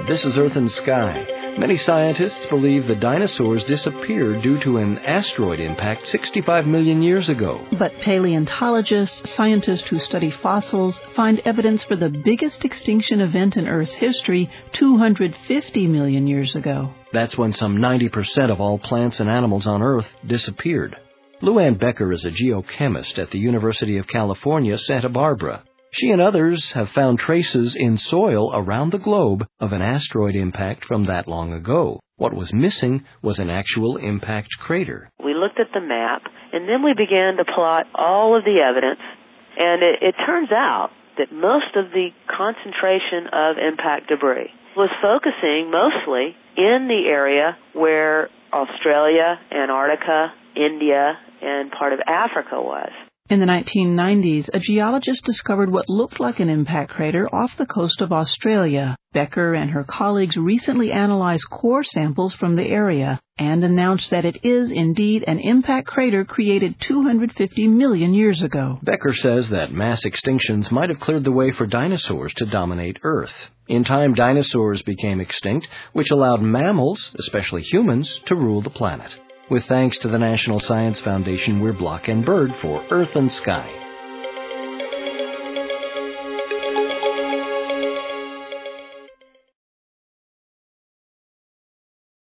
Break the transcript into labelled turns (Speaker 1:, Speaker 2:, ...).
Speaker 1: This is Earth and Sky. Many scientists believe the dinosaurs disappeared due to an asteroid impact 65 million years ago.
Speaker 2: But paleontologists, scientists who study fossils, find evidence for the biggest extinction event in Earth's history 250 million years ago.
Speaker 1: That's when some 90% of all plants and animals on Earth disappeared. Lou Ann Becker is a geochemist at the University of California, Santa Barbara. She and others have found traces in soil around the globe of an asteroid impact from that long ago. What was missing was an actual impact crater.
Speaker 3: We looked at the map, and then we began to plot all of the evidence, and it turns out that most of the concentration of impact debris was focusing mostly in the area where Australia, Antarctica, India, and part of Africa was.
Speaker 2: In the 1990s, a geologist discovered what looked like an impact crater off the coast of Australia. Becker and her colleagues recently analyzed core samples from the area and announced that it is indeed an impact crater created 250 million years ago.
Speaker 1: Becker says that mass extinctions might have cleared the way for dinosaurs to dominate Earth. In time, dinosaurs became extinct, which allowed mammals, especially humans, to rule the planet. With thanks to the National Science Foundation, we're Block and Bird for Earth and Sky.